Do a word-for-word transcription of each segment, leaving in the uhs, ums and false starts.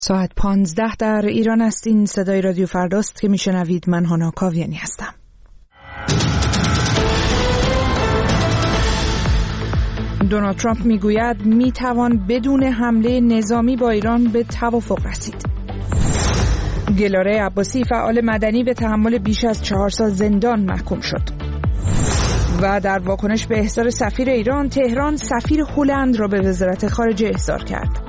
ساعت پانزده در ایران است. این صدای رادیو فرداست که میشنوید. من هانا کاویانی هستم. دونالد ترامپ میگوید میتوان بدون حمله نظامی با ایران به توافق رسید. گلاره عباسی فعال مدنی به تحمل بیش از چهار سال زندان محکوم شد. و در واکنش به احضار سفیر ایران، تهران سفیر هلند را به وزارت خارجه احضار کرد.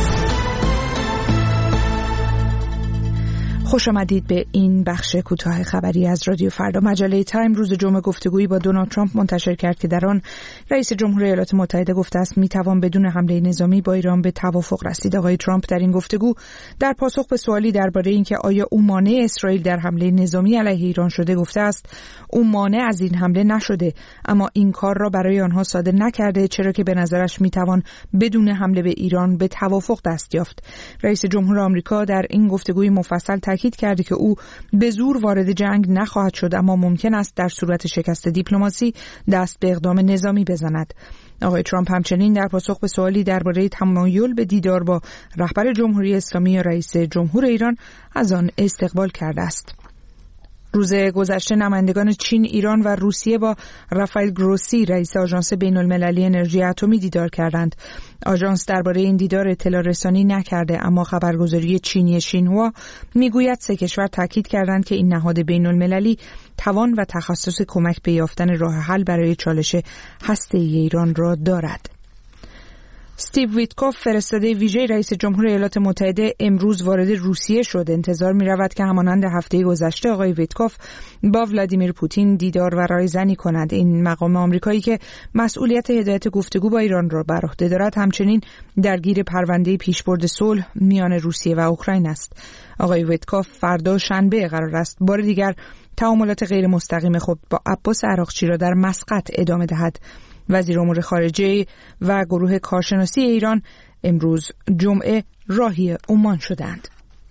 خوش آمدید به این بخش کوتاه خبری از رادیو فردا. مجله تایم روز جمعه گفتگویی با دونالد ترامپ منتشر کرد که در آن رئیس جمهور ایالات متحده گفته است میتوان بدون حمله نظامی با ایران به توافق رسید. آقای ترامپ در این گفتگو در پاسخ به سوالی درباره اینکه آیا او مانع اسرائیل در حمله نظامی علیه ایران شده گفته است او مانع از این حمله نشده، اما این کار را برای آنها ساده نکرده، چرا که به نظرش میتوان بدون حمله به ایران به توافق دست یافت. رئیس جمهور آمریکا در این گفتگوی مفصل تاکید کرده که او به زور وارد جنگ نخواهد شد، اما ممکن است در صورت شکست دیپلماسی دست به اقدام نظامی بزند. آقای ترامپ همچنین در پاسخ به سوالی درباره تمایل به دیدار با رهبر جمهوری اسلامی یا رئیس جمهور ایران از آن استقبال کرده است. روز گذشته نمایندگان چین، ایران و روسیه با رافائل گروسی رئیس آژانس بین‌المللی انرژی اتمی دیدار کردند. آژانس درباره این دیدار اطلاع رسانی نکرده، اما خبرگزاری چینی شینهوا میگوید سه کشور تاکید کردند که این نهاد بین‌المللی توان و تخصص کمک به یافتن راه حل برای چالش هسته‌ای ایران را دارد. استیو ویتکوف فرستاده ویژه رئیس جمهور ایالات متحده امروز وارد روسیه شد. انتظار می رود که همانند هفته گذشته آقای ویتکوف با ولادیمیر پوتین دیدار و رایزنی کند. این مقام آمریکایی که مسئولیت هدایت گفتگو با ایران را بر عهده دارد همچنین درگیر پرونده پیشبرد صلح میان روسیه و اوکراین است. آقای ویتکوف فردا شنبه قرار است بار دیگر تعاملات غیر مستقیم خود با عباس عراقچی را در مسقط ادامه دهد. وزیر امور خارجه و گروه کارشناسی ایران امروز جمعه راهی عمان شدند.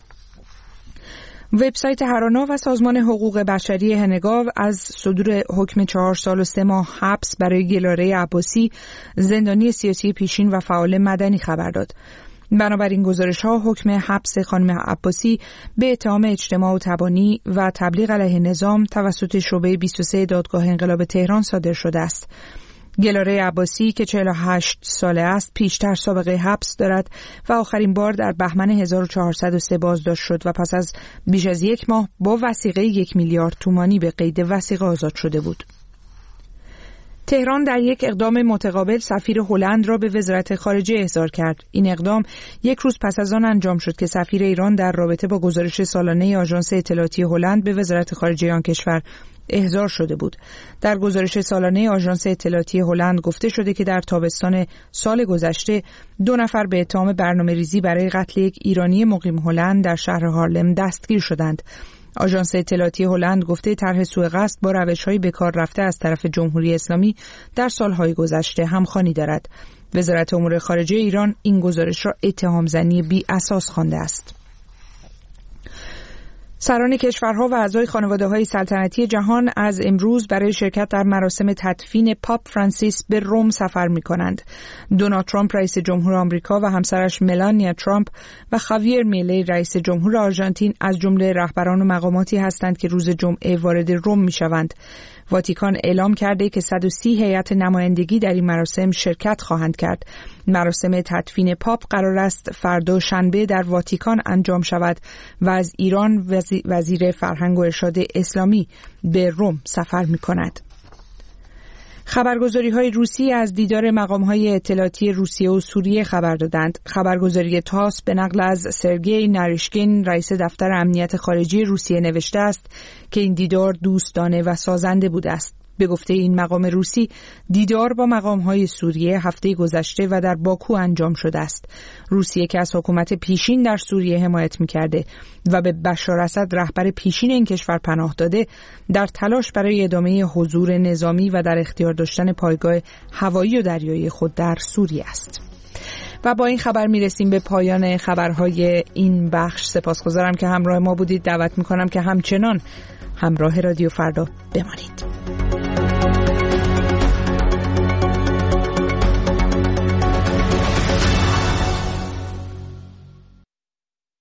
وبسایت هرانا و سازمان حقوق بشری هنگاو از صدور حکم چهار سال و سه ماه حبس برای گلاره عباسی، زندانی سیاسی پیشین و فعال مدنی خبر داد. بنابراین گزارش‌ها حکم حبس خانم عباسی به اتهام اجتماع و تبانی و تبلیغ علیه نظام توسط شعبه بیست و سه دادگاه انقلاب تهران صادر شده است. گلاره عباسی که چهل و هشت ساله است پیشتر سابقه حبس دارد و آخرین بار در بهمن هزار و چهارصد و سه بازداشت شد و پس از بیش از یک ماه با وثیقه یک میلیارد تومانی به قید وثیقه آزاد شده بود. تهران در یک اقدام متقابل سفیر هلند را به وزارت خارجه احضار کرد. این اقدام یک روز پس از آن انجام شد که سفیر ایران در رابطه با گزارش سالانه آژانس اطلاعاتی هلند به وزارت خارجه آن کشور احضار شده بود. در گزارش سالانه آژانس اطلاعاتی هلند گفته شده که در تابستان سال گذشته دو نفر به اتهام برنامه‌ریزی برای قتل یک ایرانی مقیم هلند در شهر هارلم دستگیر شدند. آژانس اطلاعاتی هلند گفته طرح سوء قصد با روش‌های به کار رفته از طرف جمهوری اسلامی در سالهای گذشته همخوانی دارد. وزارت امور خارجه ایران این گزارش را اتهام‌زنی بی اساس خوانده است. سران کشورها و اعضای خانواده‌های سلطنتی جهان از امروز برای شرکت در مراسم تدفین پاپ فرانسیس به روم سفر می‌کنند. دونالد ترامپ رئیس جمهور آمریکا و همسرش ملانیا ترامپ و خاویر میلی رئیس جمهور آرژانتین از جمله رهبران و مقاماتی هستند که روز جمعه وارد روم می‌شوند. واتیکان اعلام کرده که صد و سی هیئت نمایندگی در این مراسم شرکت خواهند کرد. مراسم تدفین پاپ قرار است فردا شنبه در واتیکان انجام شود و از ایران وزیر فرهنگ و ارشاد اسلامی به روم سفر می‌کند. خبرگزاری‌های روسی از دیدار مقام‌های اطلاعاتی روسیه و سوریه خبر دادند. خبرگزاری تاس به نقل از سرگئی ناریشکین رئیس دفتر امنیت خارجی روسیه نوشته است که این دیدار دوستانه و سازنده بوده است. به گفته این مقام روسی، دیدار با مقام‌های سوریه هفته گذشته و در باکو انجام شده است. روسیه که از حکومت پیشین در سوریه حمایت می‌کرده و به بشار اسد رهبر پیشین این کشور پناه داده، در تلاش برای ادامه حضور نظامی و در اختیار داشتن پایگاه هوایی و دریایی خود در سوریه است. و با این خبر میرسیم به پایان خبرهای این بخش. سپاسگزارم که همراه ما بودید. دعوت می‌کنم که همچنان همراه رادیو فردا بمانید.